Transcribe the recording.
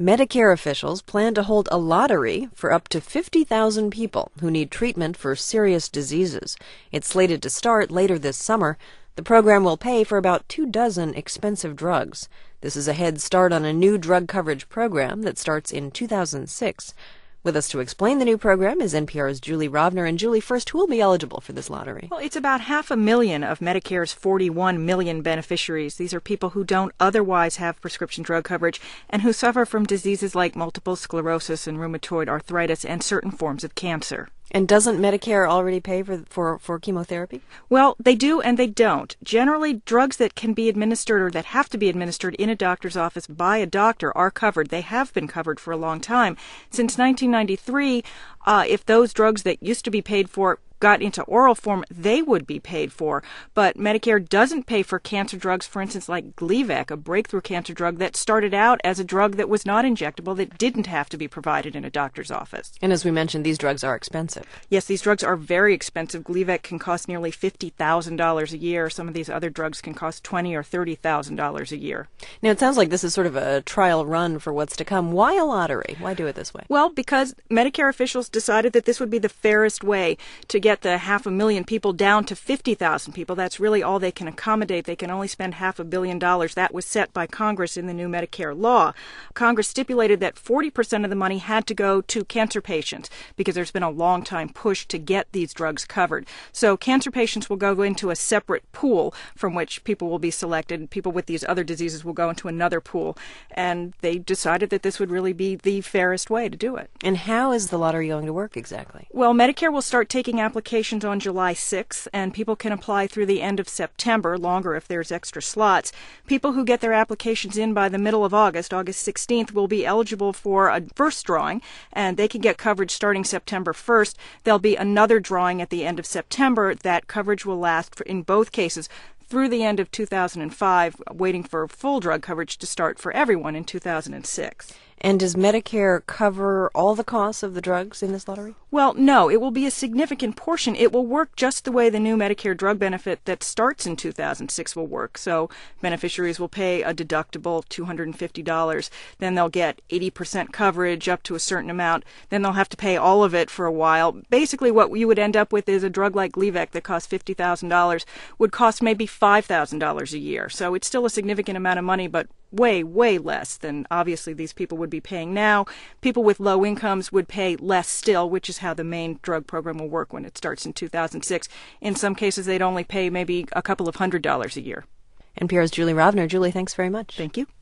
Medicare officials plan to hold a lottery for up to 50,000 people who need treatment for serious diseases. It's slated to start later this summer. The program will pay for about 24 expensive drugs. This is a head start on a new drug coverage program that starts in 2006. With us to explain the new program is NPR's Julie Rovner. And Julie, first, who will be eligible for this lottery? Well, it's about 500,000 of Medicare's 41 million beneficiaries. These are people who don't otherwise have prescription drug coverage and who suffer from diseases like multiple sclerosis and rheumatoid arthritis and certain forms of cancer. And doesn't Medicare already pay for chemotherapy? Well, they do and they don't. Generally, drugs that can be administered or that have to be administered in a doctor's office by a doctor are covered. They have been covered for a long time. Since 1993, if those drugs that used to be paid for got into oral form, they would be paid for. But Medicare doesn't pay for cancer drugs, for instance, like Gleevec, a breakthrough cancer drug that started out as a drug that was not injectable, that didn't have to be provided in a doctor's office. And as we mentioned, these drugs are expensive. Yes, these drugs are very expensive. Gleevec can cost nearly $50,000 a year. Some of these other drugs can cost $20,000 or $30,000 a year. Now, it sounds like this is sort of a trial run for what's to come. Why a lottery? Why do it this way? Well, because Medicare officials decided that this would be the fairest way to get the 500,000 people down to 50,000 people. That's really all they can accommodate. They can only spend $500 million. That was set by Congress in the new Medicare law. Congress stipulated that 40% of the money had to go to cancer patients because there's been a long time push to get these drugs covered. So cancer patients will go into a separate pool from which people will be selected. People with these other diseases will go into another pool. And they decided that this would really be the fairest way to do it. And how is the lottery going to work exactly? Well, Medicare will start taking applications on July 6th, and people can apply through the end of September, longer if there's extra slots. People who get their applications in by the middle of August, August 16th, will be eligible for a first drawing, and they can get coverage starting September 1st. There'll be another drawing at the end of September. That coverage will last, in both cases, through the end of 2005, waiting for full drug coverage to start for everyone in 2006. And does Medicare cover all the costs of the drugs in this lottery? Well, no. It will be a significant portion. It will work just the way the new Medicare drug benefit that starts in 2006 will work. So beneficiaries will pay a deductible, $250. Then they'll get 80% coverage up to a certain amount. Then they'll have to pay all of it for a while. Basically, what you would end up with is a drug like Gleevec that costs $50,000 would cost maybe $5,000 a year. So it's still a significant amount of money, but way, way less than obviously these people would be paying now. People with low incomes would pay less still, which is how the main drug program will work when it starts in 2006. In some cases, they'd only pay maybe a couple of $100s a year. NPR's Julie Rovner. Julie, thanks very much. Thank you.